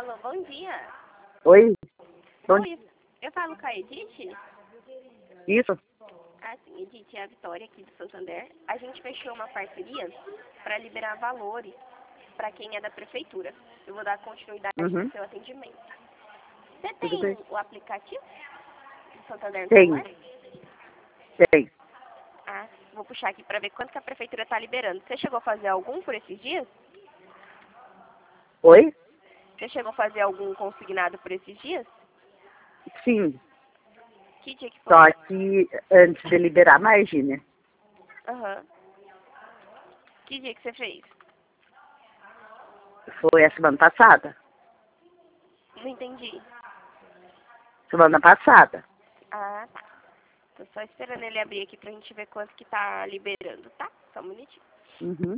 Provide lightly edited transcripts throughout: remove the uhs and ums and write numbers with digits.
Alô, bom dia. Oi? Oi, eu falo com a Edith? Isso? Ah, sim, Edith, é a Vitória aqui do Santander. A gente fechou uma parceria para liberar valores para quem é da prefeitura. Eu vou dar continuidade no seu atendimento. Você Tudo tem bem? o aplicativo do Santander no Tenho. celular? Tem. Ah, vou puxar aqui para ver quanto que a prefeitura está liberando. Você chegou a fazer algum por esses dias? Oi? Você chegou a fazer algum consignado por esses dias? Sim. Que dia que foi? Só que antes de liberar a margem, né? Aham. Que dia que você fez? Foi a semana passada. Não entendi. Semana passada. Ah, tá. Tô só esperando ele abrir aqui pra gente ver quanto que tá liberando, tá? Só um minutinho. Uhum.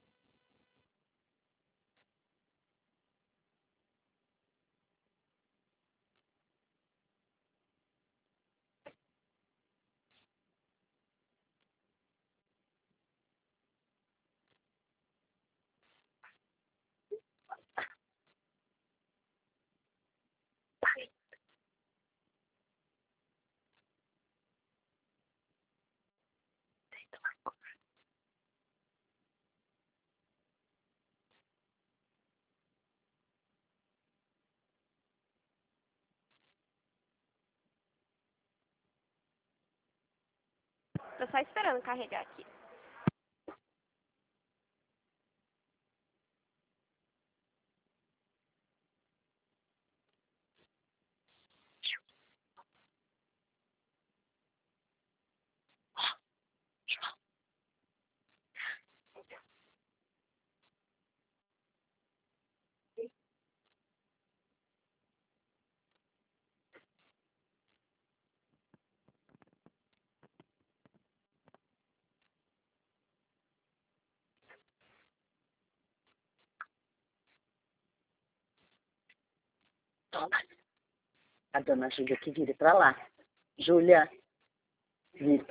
Tô só esperando carregar aqui. A dona Júlia que vire pra lá. Júlia, vira.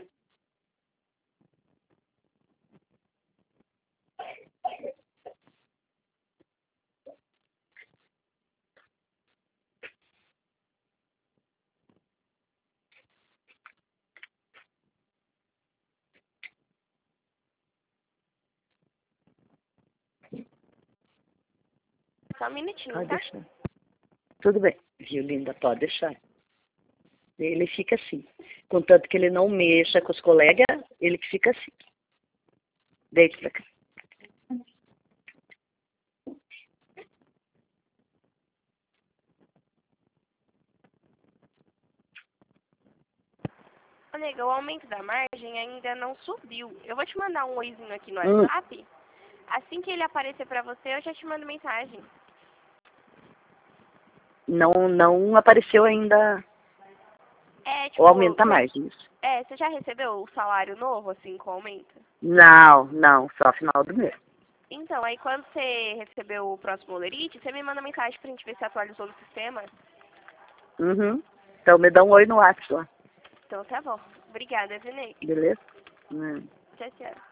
Só um minutinho, Pode tá? deixar. Tudo bem. Viu, linda? Pode deixar. Ele fica assim. Contanto que ele não mexa com os colegas, ele que fica assim. Deita pra cá. Ô, nega, o aumento da margem ainda não subiu. Eu vou te mandar um oizinho aqui no WhatsApp. Assim que ele aparecer pra você, eu já te mando mensagem. Não apareceu ainda É, o tipo, aumento da margem. Isso. você já recebeu o salário novo, assim, com aumento? Não. Só final do mês. Então, aí quando você recebeu o próximo Olerite, você me manda mensagem pra gente ver se atualizou no sistema. Uhum. Então me dá um oi no WhatsApp lá. Então tá bom. Obrigada, Vinei. Beleza? Tchau, tchau.